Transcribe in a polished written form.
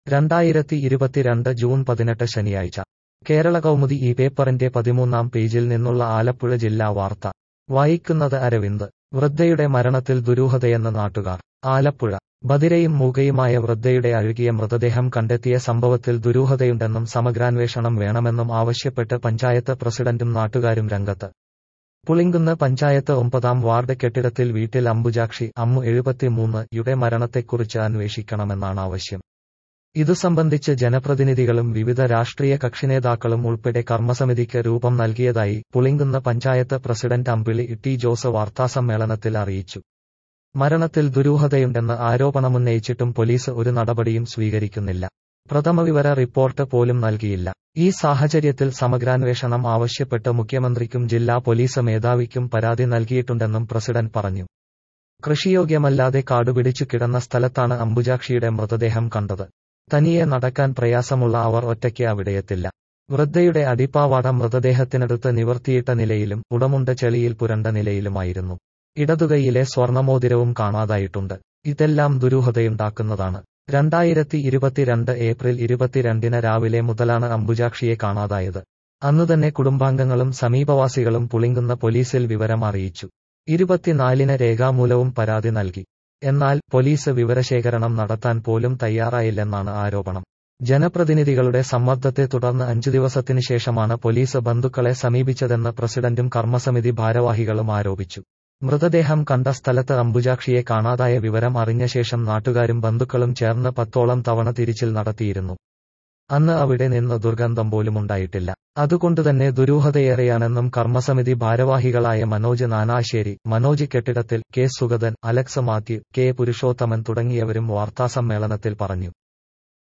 2022 June 18 ശനിയാഴ്ച കേരള കൗമുദി ഈ പേപ്പറിന്റെ 13-ാം പേജിൽ നിന്നുള്ള ആലപ്പുഴ ജില്ലാ വാർത്ത വായിക്കുന്നത് അരവിന്ദ്. വൃദ്ധയുടെ മരണത്തിൽ ദുരൂഹതയെന്ന് നാട്ടുകാർ. ആലപ്പുഴ. ബധിരയും മൂകയുമായ വൃദ്ധയുടെ അഴുകിയ മൃതദേഹം കണ്ടെത്തിയ സംഭവത്തിൽ ദുരൂഹതയുണ്ടെന്നും സമഗ്രാന്വേഷണം വേണമെന്നും ആവശ്യപ്പെട്ട് പഞ്ചായത്ത് പ്രസിഡന്റും നാട്ടുകാരും രംഗത്ത്. പുളിങ്കുന്ന് പഞ്ചായത്ത് 9-ാം വാർഡ് കെട്ടിടത്തിൽ വീട്ടിൽ അംബുജാക്ഷി അമ്മു 73 യുടെ മരണത്തെക്കുറിച്ച് അന്വേഷിക്കണമെന്നാണ് ആവശ്യം. ഇതു സംബന്ധിച്ച് ജനപ്രതിനിധികളും വിവിധ രാഷ്ട്രീയ കക്ഷിനേതാക്കളും ഉൾപ്പെടെ കർമ്മസമിതിക്ക് രൂപം നൽകിയതായി പുളിങ്കുന്ന് പഞ്ചായത്ത് പ്രസിഡന്റ് അമ്പിളി ടി ജോസ് വാർത്താസമ്മേളനത്തിൽ അറിയിച്ചു. മരണത്തിൽ ദുരൂഹതയുണ്ടെന്ന് ആരോപണമുന്നയിച്ചിട്ടും പോലീസ് ഒരു നടപടിയും സ്വീകരിക്കുന്നില്ല. പ്രഥമവിവര റിപ്പോർട്ട് പോലും നൽകിയില്ല. ഈ സാഹചര്യത്തിൽ സമഗ്രാന്വേഷണം ആവശ്യപ്പെട്ട് മുഖ്യമന്ത്രിക്കും ജില്ലാ പോലീസ് മേധാവിക്കും പരാതി നൽകിയിട്ടുണ്ടെന്നും പ്രസിഡന്റ് പറഞ്ഞു. കൃഷിയോഗ്യമല്ലാതെ കാടുപിടിച്ചു കിടന്ന സ്ഥലത്താണ് അംബുജാക്ഷിയുടെ മൃതദേഹം കണ്ടത്. തനിയെ നടക്കാൻ പ്രയാസമുള്ള അവർ ഒറ്റയ്ക്ക് അവിടെയെത്തില്ല. വൃദ്ധയുടെ അടിപ്പാവാട മൃതദേഹത്തിനടുത്ത് നിവർത്തിയിട്ട നിലയിലും ഉടമുണ്ട ചെളിയിൽ പുരണ്ട നിലയിലുമായിരുന്നു. ഇടതുകൈയിലെ സ്വർണമോതിരവും കാണാതായിട്ടുണ്ട്. ഇതെല്ലാം ദുരൂഹതയുണ്ടാക്കുന്നതാണ്. 2022 ഏപ്രിൽ 22 രാവിലെ മുതലാണ് അംബുജാക്ഷിയെ കാണാതായത്. അന്നുതന്നെ കുടുംബാംഗങ്ങളും സമീപവാസികളും പുളിങ്കുന്ന പോലീസിൽ വിവരം അറിയിച്ചു. 24 രേഖാമൂലവും പരാതി നൽകി. എന്നാൽ പോലീസ് വിവരശേഖരണം നടത്താൻ പോലും തയ്യാറായില്ലെന്നാണ് ആരോപണം. ജനപ്രതിനിധികളുടെ സമ്മർദ്ദത്തെ തുടർന്ന് 5 ദിവസത്തിന് ശേഷമാണ് പോലീസ് ബന്ധുക്കളെ സമീപിച്ചതെന്ന് പ്രസിഡന്റും കർമ്മസമിതി ഭാരവാഹികളും ആരോപിച്ചു. മൃതദേഹം കണ്ട സ്ഥലത്ത് അംബുജാക്ഷിയെ കാണാതായ വിവരം അറിഞ്ഞ ശേഷം നാട്ടുകാരും ബന്ധുക്കളും ചേർന്ന് 10ഓളം തവണ തിരിച്ചിൽ നടത്തിയിരുന്നു. അന്ന് അവിടെ നിന്ന് ദുർഗന്ധം പോലുമുണ്ടായിട്ടില്ല. അതുകൊണ്ടുതന്നെ ദുരൂഹതയേറെയാണെന്നും കർമ്മസമിതി ഭാരവാഹികളായ മനോജ് നാനാശ്ശേരി, മനോജ് കെട്ടിടത്തിൽ, കെ സുഗതൻ, അലക്സ് മാത്യു, കെ പുരുഷോത്തമൻ തുടങ്ങിയവരും വാർത്താസമ്മേളനത്തിൽ പറഞ്ഞു.